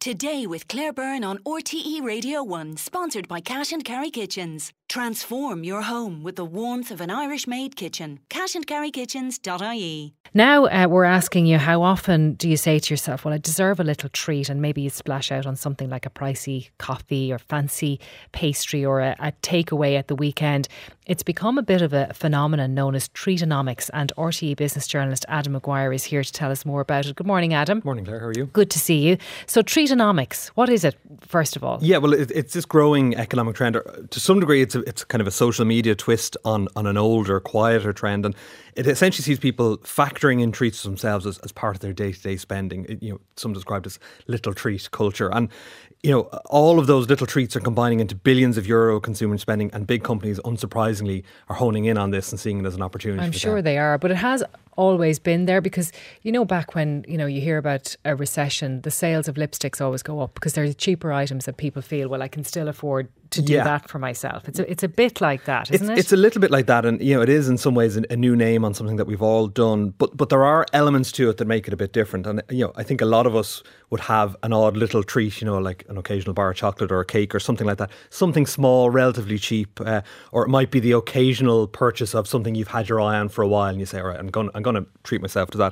Today with Claire Byrne on RTE Radio 1, sponsored by Cash and Carry Kitchens. Transform your home with the warmth of an Irish-made kitchen. cashandcarrykitchens.ie. Now we're asking you, how often do you say to yourself, well, I deserve a little treat, and maybe you splash out on something like a pricey coffee or fancy pastry or a takeaway at the weekend. It's become a bit of a phenomenon known as treatonomics, and RTE business journalist Adam Maguire is here to tell us more about it. Good morning, Adam. Morning, Claire. How are you? Good to see you. So treatonomics, what is it, first of all? Yeah, well, it's this growing economic trend. To some degree, it's kind of a social media twist on an older, quieter trend, and it essentially sees people factoring in treats to themselves as part of their day-to-day spending. Some described as little treat culture, and all of those little treats are combining into billions of euro consumer spending, and big companies, unsurprisingly, are honing in on this and seeing it as an opportunity. I'm sure they are, but it has always been there, because back when you hear about a recession, the sales of lipsticks always go up because they're cheaper items that people feel, well, I can still afford to do that for myself. It's a bit like that, isn't it? It's a little bit like that, and it is in some ways a new name on something that we've all done, but there are elements to it that make it a bit different. And I think a lot of us would have an odd little treat, like an occasional bar of chocolate or a cake or something like that, something small, relatively cheap, or it might be the occasional purchase of something you've had your eye on for a while, and you say, all right, I'm going to treat myself to that.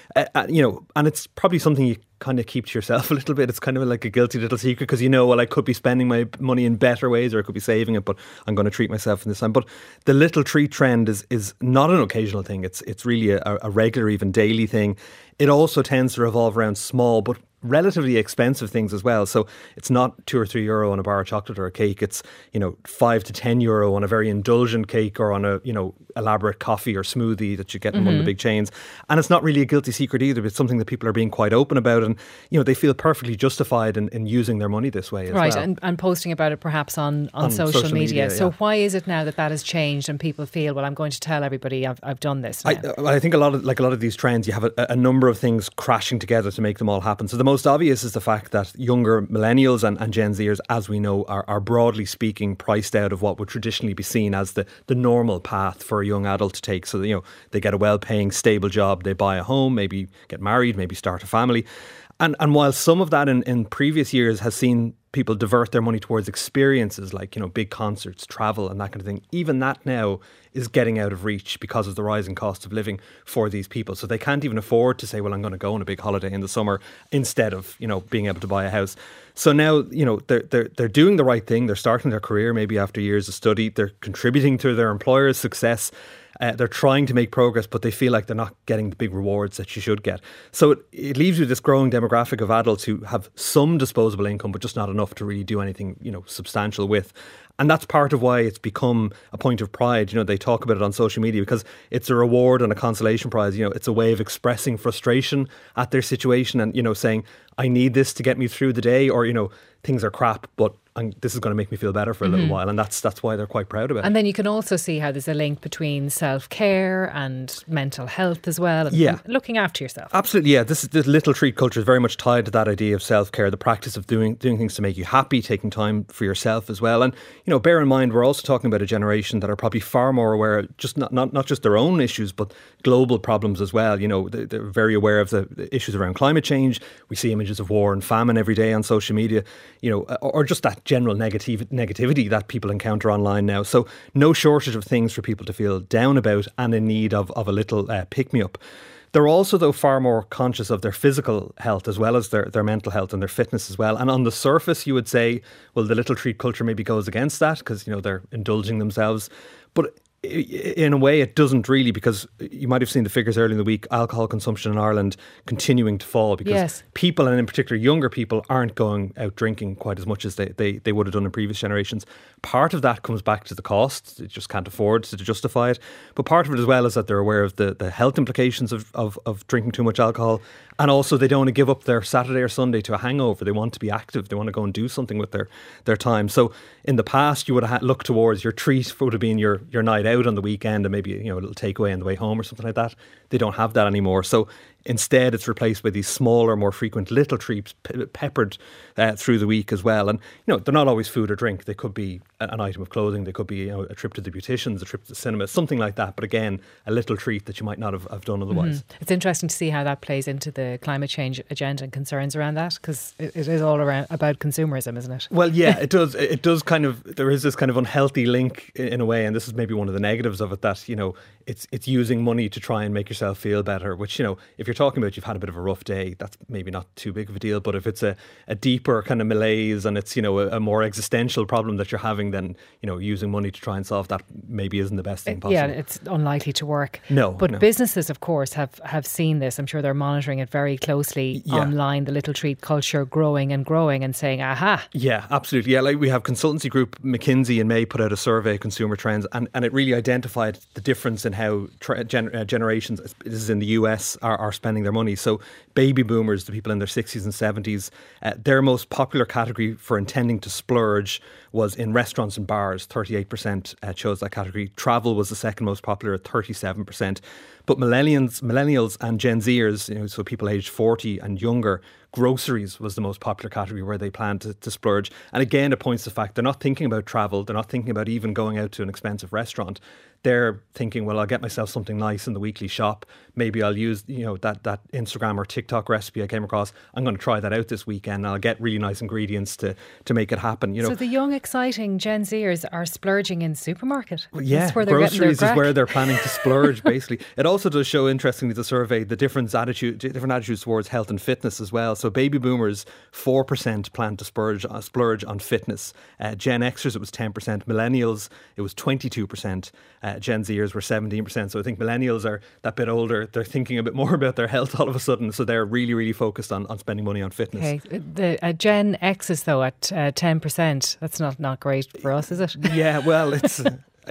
And it's probably something you kind of keep to yourself a little bit. It's kind of like a guilty little secret, because well, I could be spending my money in better ways, or I could be saving it, but I'm going to treat myself in this time. But the little treat trend is not an occasional thing. It's really a regular, even daily thing. It also tends to revolve around small but relatively expensive things as well. So it's not €2 or €3 on a bar of chocolate or a cake. It's €5 to €10 on a very indulgent cake, or on a elaborate coffee or smoothie that you get in one of the big chains. And it's not really a guilty secret either, but it's something that people are being quite open about, and they feel perfectly justified in using their money this way as well. Right, and posting about it perhaps on social media. So why is it now that has changed and people feel, well, I'm going to tell everybody I've done this now? I think a lot of these trends, you have a number of things crashing together to make them all happen. So the most obvious is the fact that younger millennials and Gen Zers, as we know, are broadly speaking priced out of what would traditionally be seen as the normal path for a young adult to take. So they get a well-paying, stable job, they buy a home, maybe get married, maybe start a family. And while some of that in previous years has seen people divert their money towards experiences like, big concerts, travel and that kind of thing, even that now is getting out of reach because of the rising cost of living for these people. So they can't even afford to say, well, I'm going to go on a big holiday in the summer instead of, being able to buy a house. So now, they're doing the right thing. They're starting their career maybe after years of study. They're contributing to their employer's success. They're trying to make progress, but they feel like they're not getting the big rewards that you should get. So it leaves you this growing demographic of adults who have some disposable income, but just not enough to really do anything, substantial with. And that's part of why it's become a point of pride. They talk about it on social media because it's a reward and a consolation prize. It's a way of expressing frustration at their situation and, saying, I need this to get me through the day, or, things are crap, but this is going to make me feel better for a little while. And that's why they're quite proud of it. And then you can also see how there's a link between self-care and mental health as well. And looking after yourself. Absolutely, yeah. This little treat culture is very much tied to that idea of self-care, the practice of doing things to make you happy, taking time for yourself as well. And, bear in mind, we're also talking about a generation that are probably far more aware, just not just their own issues, but global problems as well. They're very aware of the issues around climate change. We see images of war and famine every day on social media, or just that general negativity that people encounter online now. So no shortage of things for people to feel down about and in need of a little pick-me-up. They're also, though, far more conscious of their physical health as well as their mental health and their fitness as well. And on the surface, you would say, well, the little treat culture maybe goes against that because, they're indulging themselves. But in a way, it doesn't really, because you might have seen the figures earlier in the week, alcohol consumption in Ireland continuing to fall because people, and in particular younger people, aren't going out drinking quite as much as they would have done in previous generations. Part of that comes back to the cost. They just can't afford to justify it. But part of it as well is that they're aware of the health implications of drinking too much alcohol. And also they don't want to give up their Saturday or Sunday to a hangover. They want to be active. They want to go and do something with their time. So in the past, you would have looked towards your treat would have been your night out on the weekend and maybe a little takeaway on the way home or something like that. They don't have that anymore. So Instead, it's replaced by these smaller, more frequent little treats peppered through the week as well. And, they're not always food or drink. They could be an item of clothing. They could be, a trip to the beauticians, a trip to the cinema, something like that. But again, a little treat that you might not have done otherwise. It's interesting to see how that plays into the climate change agenda and concerns around that, because it is all around about consumerism, isn't it? Well, yeah, it does. It does kind of, there is this kind of unhealthy link in a way, and this is maybe one of the negatives of it, that, it's using money to try and make yourself feel better, which, if you're talking about you've had a bit of a rough day, that's maybe not too big of a deal. But if it's a deeper kind of malaise and it's, a more existential problem that you're having, then, using money to try and solve that maybe isn't the best thing possible. Yeah, it's unlikely to work. But businesses, of course, have seen this. I'm sure they're monitoring it very closely online, the little treat culture growing and saying, aha. Yeah, absolutely. Yeah, like we have consultancy group McKinsey in May put out a survey of consumer trends, and it really identified the difference in how generations, this is in the US, are spending their money. So baby boomers, the people in their 60s and 70s, their most popular category for intending to splurge was in restaurants and bars. 38% chose that category. Travel was the second most popular at 37%. But millennials and Gen Zers, so people aged 40 and younger, groceries was the most popular category where they plan to splurge. And again, it points to the fact they're not thinking about travel. They're not thinking about even going out to an expensive restaurant. They're thinking, well, I'll get myself something nice in the weekly shop. Maybe I'll use, that Instagram or TikTok recipe I came across. I'm going to try that out this weekend. I'll get really nice ingredients to make it happen. So the young, exciting Gen Zers are splurging in supermarket. Yeah, where groceries is where they're planning to splurge, basically. It also does show, interestingly, the survey, the different attitudes towards health and fitness as well. So baby boomers, 4% plan to splurge on fitness. Gen Xers, it was 10%. Millennials, it was 22%. Gen Zers were 17%. So I think millennials are that bit older. They're thinking a bit more about their health all of a sudden. So they're really, really focused on spending money on fitness. Okay. The Gen X's, though, at 10%, that's not great for us, is it? Yeah, well, it's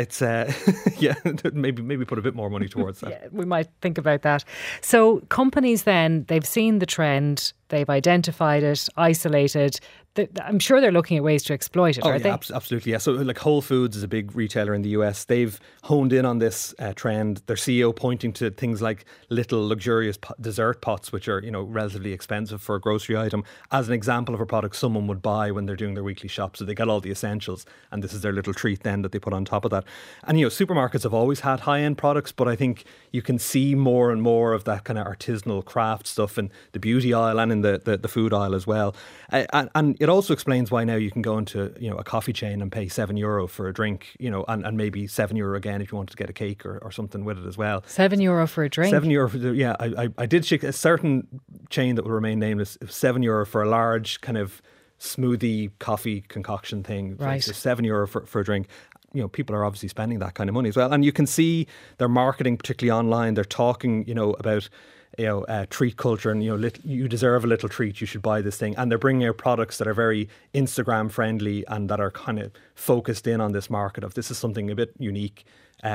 maybe put a bit more money towards that. Yeah, we might think about that. So companies then, they've seen the trend, they've identified it, isolated. I'm sure they're looking at ways to exploit it, aren't they? Absolutely, yeah. So like Whole Foods is a big retailer in the US. They've honed in on this trend. Their CEO pointing to things like little luxurious dessert pots, which are, relatively expensive for a grocery item, as an example of a product someone would buy when they're doing their weekly shop. So they get all the essentials, and this is their little treat then that they put on top of that. And, supermarkets have always had high-end products, but I think you can see more and more of that kind of artisanal craft stuff in the beauty aisle and in the food aisle as well. And it also explains why now you can go into a coffee chain and pay €7 for a drink, and maybe €7 again if you wanted to get a cake or something with it as well. €7 for a drink? €7 for I did check a certain chain that will remain nameless. €7 for a large kind of smoothie coffee concoction thing. Right. So €7 for a drink. People are obviously spending that kind of money as well, and you can see their marketing, particularly online. They're talking, about treat culture, and you deserve a little treat, you should buy this thing, and they're bringing out products that are very Instagram friendly and that are kind of focused in on this market of this is something a bit unique.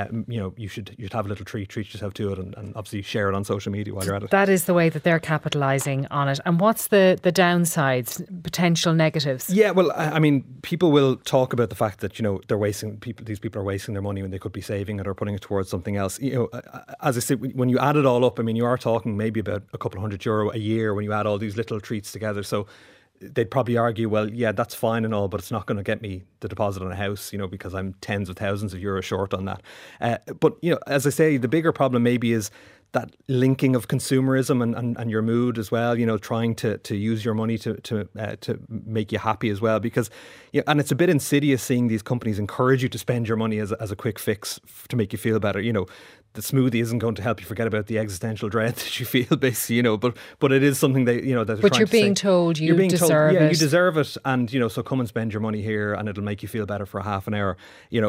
You should have a little treat yourself to it, and obviously share it on social media while you're at it. That is the way that they're capitalising on it. And what's the downsides, potential negatives? Yeah, well, I mean, people will talk about the fact that these people are wasting their money when they could be saving it or putting it towards something else. As I said, when you add it all up, I mean, you are talking maybe about a couple of €100 a year when you add all these little treats together. So they'd probably argue, well, yeah, that's fine and all, but it's not going to get me the deposit on a house, because I'm tens of thousands of euros short on that. But, as I say, the bigger problem maybe is that linking of consumerism and your mood as well, trying to use your money to make you happy as well. Because, and it's a bit insidious seeing these companies encourage you to spend your money as a quick fix to make you feel better. The smoothie isn't going to help you forget about the existential dread that you feel, basically, but it is something that, that but you're being told you deserve it. Yeah, you deserve it. And, so come and spend your money here and it'll make you feel better for a half an hour,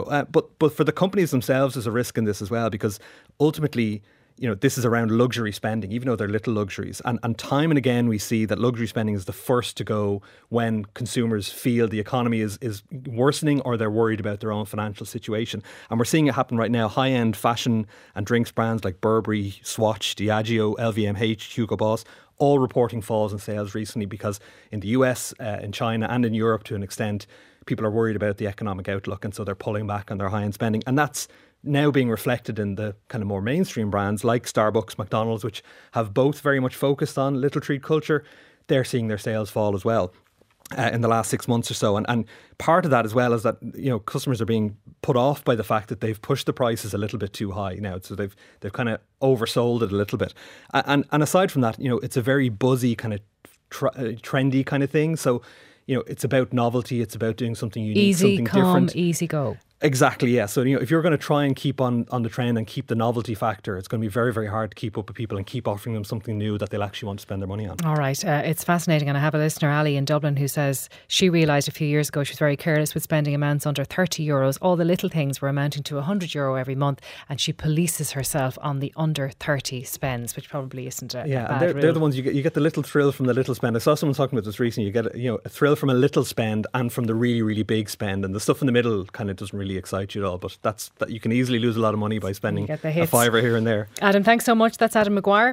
but for the companies themselves, there's a risk in this as well, because ultimately, this is around luxury spending, even though they're little luxuries. And time and again, we see that luxury spending is the first to go when consumers feel the economy is worsening or they're worried about their own financial situation. And we're seeing it happen right now. High-end fashion and drinks brands like Burberry, Swatch, Diageo, LVMH, Hugo Boss, all reporting falls in sales recently because in the US, in China and in Europe to an extent, people are worried about the economic outlook, and so they're pulling back on their high-end spending. And that's now being reflected in the kind of more mainstream brands like Starbucks, McDonald's, which have both very much focused on little treat culture. They're seeing their sales fall as well. In the last 6 months or so. And part of that as well is that, customers are being put off by the fact that they've pushed the prices a little bit too high now. So they've kind of oversold it a little bit. And aside from that, it's a very buzzy kind of trendy kind of thing. So, it's about novelty. It's about doing something unique, easy, something calm, different. Easy go. Exactly, yeah. So, if you're going to try and keep on the trend and keep the novelty factor, it's going to be very, very hard to keep up with people and keep offering them something new that they'll actually want to spend their money on. All right. It's fascinating. And I have a listener, Ali, in Dublin, who says she realised a few years ago she was very careless with spending amounts under €30. All the little things were amounting to €100 every month. And she polices herself on the under 30 spends, which probably isn't a bad rule. They're the ones you get the little thrill from the little spend. I saw someone talking about this recently. You get a thrill from a little spend and from the really, really big spend. And the stuff in the middle kind of doesn't really excite you at all. But that you can easily lose a lot of money by spending a fiver here and there. Adam, thanks so much. That's Adam Maguire,